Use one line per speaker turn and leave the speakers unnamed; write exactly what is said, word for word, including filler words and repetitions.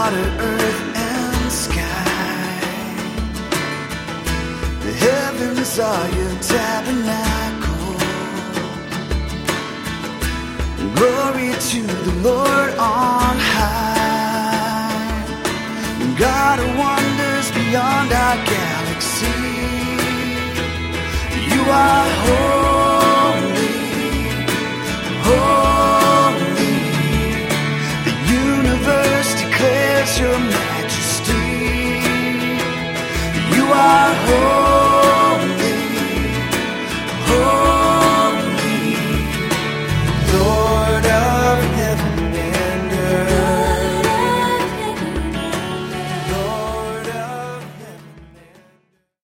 water, earth, and sky. The heavens are your tabernacle. Glory to the Lord on high. God of wonders beyond our galaxy.